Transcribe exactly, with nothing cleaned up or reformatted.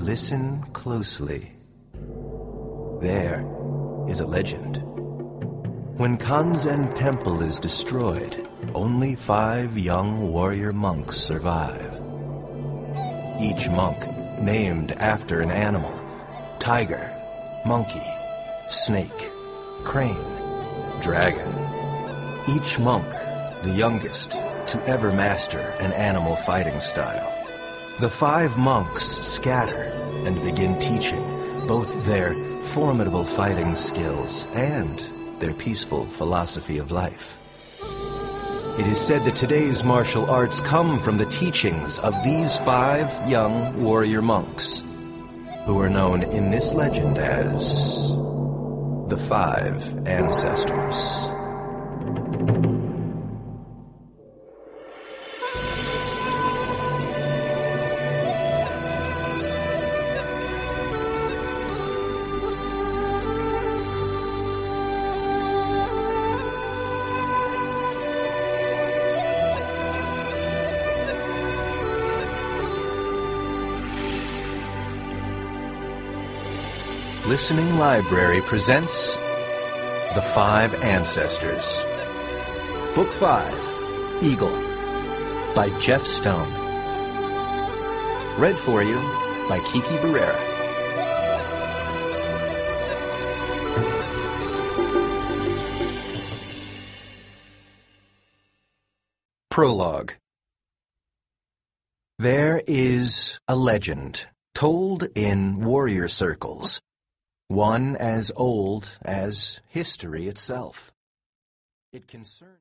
Listen closely. There is a legend. When Kanzen Temple is destroyed, only five young warrior monks survive. Each monk named after an animal: tiger, monkey, snake, crane, dragon. Each monk the youngest to ever master an animal fighting style. The five monks scatter and begin teaching both their formidable fighting skills and their peaceful philosophy of life. It is said that today's martial arts come from the teachings of these five young warrior monks, who are known in this legend as the Five Ancestors. Listening Library presents The Five Ancestors. Book five, Eagle, by Jeff Stone. Read for you by Kiki Barrera. Prologue. There is a legend told in warrior circles, one as old as history itself. It concerns